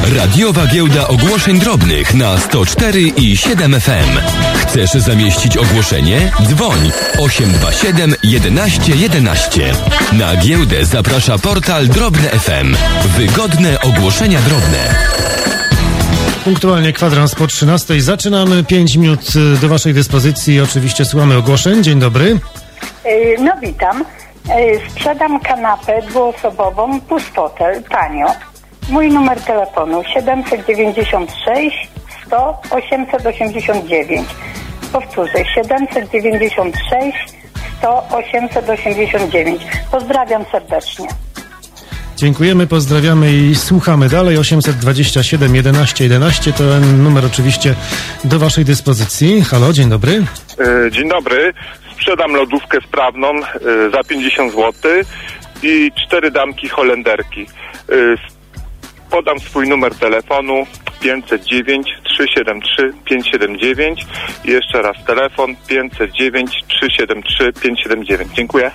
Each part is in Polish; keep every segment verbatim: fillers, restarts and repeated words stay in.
Radiowa Giełda Ogłoszeń Drobnych na sto cztery i siedem F M. Chcesz zamieścić ogłoszenie? Dzwoń osiem dwa siedem jedenaście jedenaście. Na giełdę zaprasza portal Drobne F M. Wygodne ogłoszenia drobne. Punktualnie kwadrans po trzynastej. Zaczynamy. Pięć minut do waszej dyspozycji. Oczywiście słuchamy ogłoszeń. Dzień dobry. No witam. Sprzedam kanapę dwuosobową plus fotel tanio. Mój numer telefonu siedemset dziewięćdziesiąt sześć sto osiemset osiemdziesiąt dziewięć. Powtórzę, siedemset dziewięćdziesiąt sześć sto osiemset osiemdziesiąt dziewięć. Pozdrawiam serdecznie. Dziękujemy, pozdrawiamy i słuchamy dalej. osiemset dwadzieścia siedem jedenaście jedenaście to ten numer oczywiście do waszej dyspozycji. Halo, dzień dobry. Dzień dobry. Sprzedam lodówkę sprawną za pięćdziesiąt złotych i cztery damki holenderki. Podam swój numer telefonu pięćset dziewięć trzysta siedemdziesiąt trzy pięćset siedemdziesiąt dziewięć i jeszcze raz telefon pięćset dziewięć trzysta siedemdziesiąt trzy pięćset siedemdziesiąt dziewięć. Dziękuję.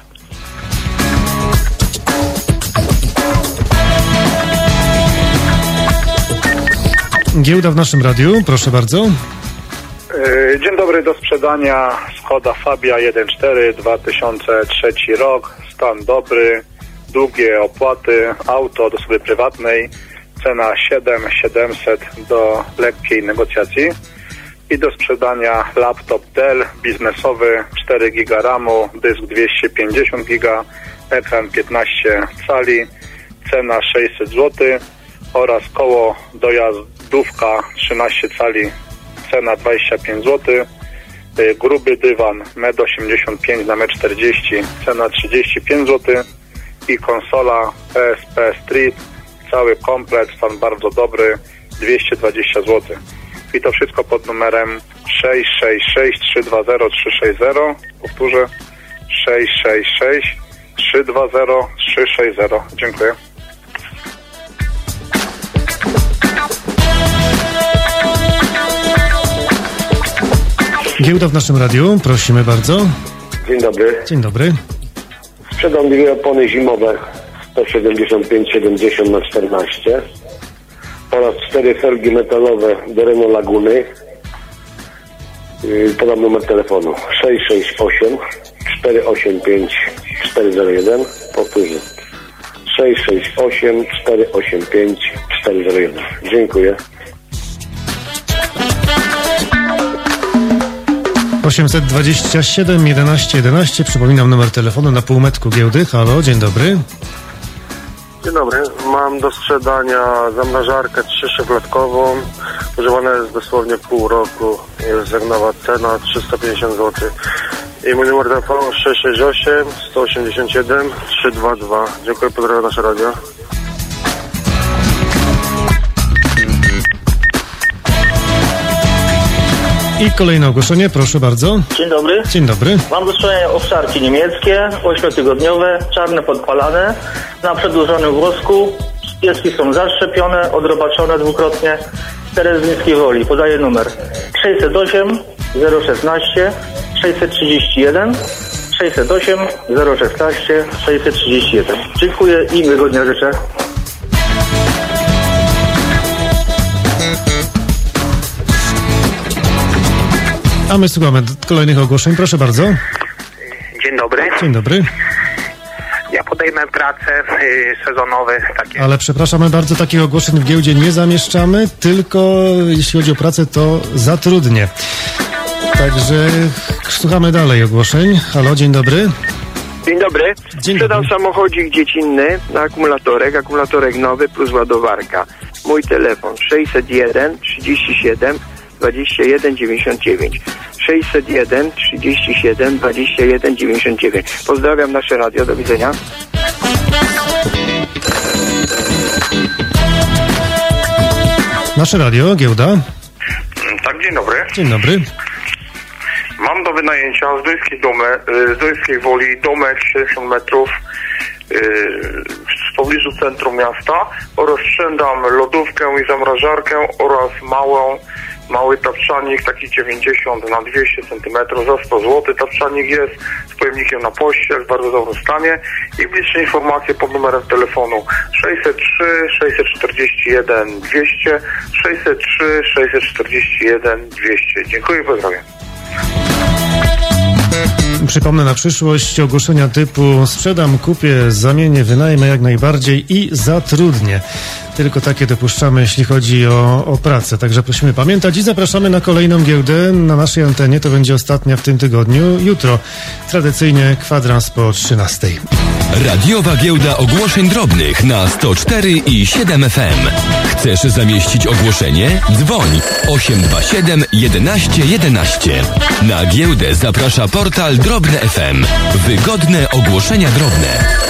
Giełda w naszym radiu, proszę bardzo. Dzień dobry, do sprzedania Skoda Fabia jeden cztery, dwa tysiące trzeci rok, stan dobry, długie opłaty, auto do osoby prywatnej, cena siedem tysięcy siedemset do lekkiej negocjacji. I do sprzedania laptop Dell biznesowy, cztery giga ramu, dysk dwieście pięćdziesiąt giga, ekran piętnaście cali, cena sześćset złotych oraz koło dojazdówka trzynaście cali, cena dwadzieścia pięć złotych, gruby dywan metr osiemdziesiąt pięć na metr czterdzieści, cena trzydzieści pięć złotych i konsola P S P Street, cały komplet, stan bardzo dobry, dwieście dwadzieścia złotych. I to wszystko pod numerem sześć sześć sześć trzy dwa zero trzy sześć zero. Powtórzę, sześć sześć sześć trzy dwa zero trzy sześć zero. Dziękuję. Giełda w naszym radiu, prosimy bardzo. Dzień dobry. Dzień dobry. Sprzedam dwie opony zimowe sto siedemdziesiąt pięć siedemdziesiąt na czternaście oraz cztery felgi metalowe do Renault Laguny. Podam numer telefonu sześć sześć osiem cztery osiem pięć cztery zero jeden. Powtórzę, sześć sześć osiem cztery osiem pięć cztery zero jeden. Dziękuję. osiemset dwadzieścia siedem jedenaście jedenaście. Przypominam numer telefonu na półmetku giełdy. Halo, dzień dobry. Dzień dobry. Mam do sprzedania zamrażarkę trzyszufladkową. Używana jest dosłownie pół roku. Jest jak nowa cena trzysta pięćdziesiąt złotych. I mój numer telefonu sześć sześć osiem sto osiemdziesiąt siedem trzysta dwadzieścia dwa. Dziękuję, pozdrawiam nasze radio. I kolejne ogłoszenie, proszę bardzo. Dzień dobry. Dzień dobry. Mam do sprzedania owczarki niemieckie, ośmiotygodniowe, czarne podpalane, na przedłużonym włosku. Pieski są zaszczepione, odrobaczone dwukrotnie. Teren z Miejskiej Woli. Podaję numer sześćset osiem zero szesnaście sześćset trzydzieści jeden sześćset osiem zero szesnaście sześćset trzydzieści jeden. Dziękuję i miłego dnia życzę. A my słuchamy kolejnych ogłoszeń. Proszę bardzo. Dzień dobry. Dzień dobry. Ja podejmę pracę y, sezonowe takie. Ale przepraszamy bardzo, takich ogłoszeń w giełdzie nie zamieszczamy, tylko jeśli chodzi o pracę, to zatrudnię. Także słuchamy dalej ogłoszeń. Halo, dzień dobry. Dzień dobry. Dzień Sprzedam dobry. samochodzik dziecinny na akumulatorek, akumulatorek nowy plus ładowarka. Mój telefon sześćset jeden trzydzieści siedem dwadzieścia jeden dziewięćdziesiąt dziewięć. sześćset jeden trzydzieści siedem dwadzieścia jeden dziewięćdziesiąt dziewięć. Pozdrawiam nasze radio, do widzenia. Nasze radio, giełda. Tak, dzień dobry. Dzień dobry. Mam do wynajęcia z Dojskiej Domy, z Dojskiej Woli domek sześćdziesiąt metrów w pobliżu centrum miasta oraz sprzedam lodówkę i zamrażarkę oraz małą Mały tapczanik, taki dziewięćdziesiąt na dwieście centymetrów, za sto złotych. Tapczanik jest z pojemnikiem na pościel, w bardzo dobrym stanie. I bliższe informacje pod numerem telefonu sześćset trzy sześćset czterdzieści jeden dwieście, sześćset trzy sześćset czterdzieści jeden dwieście. Dziękuję i pozdrawiam. Przypomnę na przyszłość ogłoszenia typu sprzedam, kupię, zamienię, wynajmę jak najbardziej i zatrudnię. Tylko takie dopuszczamy, jeśli chodzi o, o pracę. Także prosimy pamiętać i zapraszamy na kolejną giełdę na naszej antenie. To będzie ostatnia w tym tygodniu. Jutro tradycyjnie kwadrans po trzynastej. Radiowa giełda ogłoszeń drobnych na sto cztery i siedem F M. Chcesz zamieścić ogłoszenie? Dzwoń osiem dwa siedem jedenaście jedenaście. Na giełdę zaprasza portal Drobne F M. Wygodne ogłoszenia drobne.